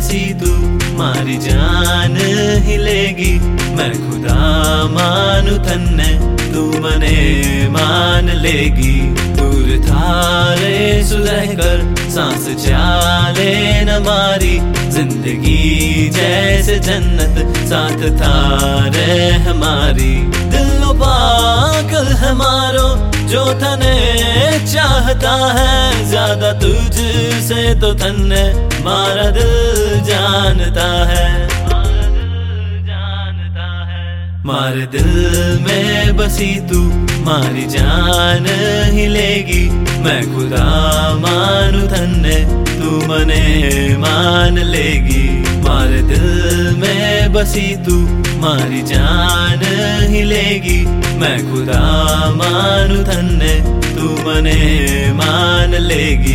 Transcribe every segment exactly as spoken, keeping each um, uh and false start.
बसी तू मारी जान ही लेगी। मैं खुदा मानू थन्ने तू मने मान लेगी। दूर थारे सुलह कर सांस चाले न मारी, जिंदगी जैसे जन्नत साथ थारे हमारी। दिलो पागल हमारो जो थने चाहता है, ज्यादा तुझसे तो थने मारा दिल जानता है। मारे दिल में बसी तू मारी जान ही लेगी। मैं खुदा मानू थन्ने तू मने मान लेगी। मारे दिल में बसी तू मारी जान ही लेगी। मैं खुदा मानू थन्ने तू मने मान लेगी।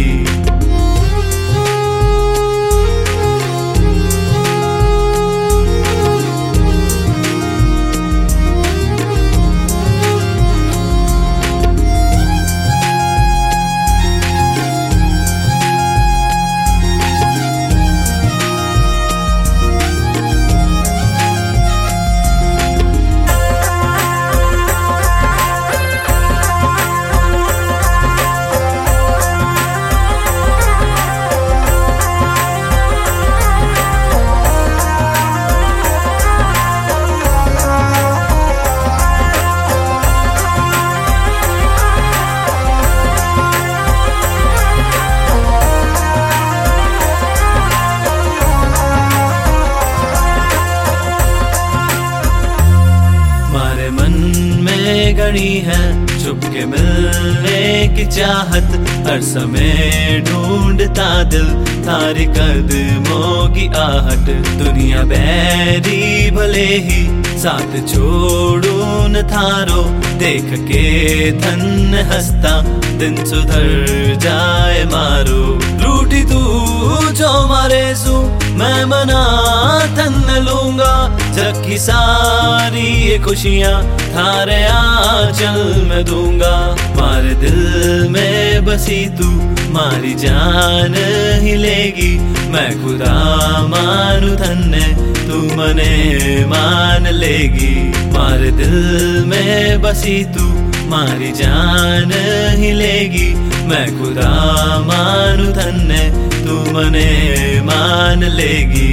गणी है छुप के मिलने की चाहत, हर समय ढूंढता दिल थारी कदमों की आहट। दुनिया बैरी भले ही साथ छोड़ू न थारो, देख के थन हंसता दिन सुधर जाए मारो। रूठी तू जो मारे सू मैं मना थन लूंगा, जग की सारी ये खुशियाँ थारे आंचल में दूंगा। मारे दिल में बसी तू मारी जान ही लेगी। मैं खुदा मानू थन्ने तू मने मान लेगी। मारे दिल में बसी तू मारी जान ही लेगी। मैं खुदा मानू थन्ने तू मने मान लेगी।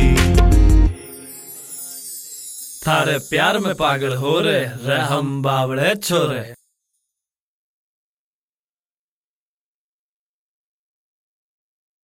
थारे प्यार में पागल हो रहे रहे हम बावड़े छोरे।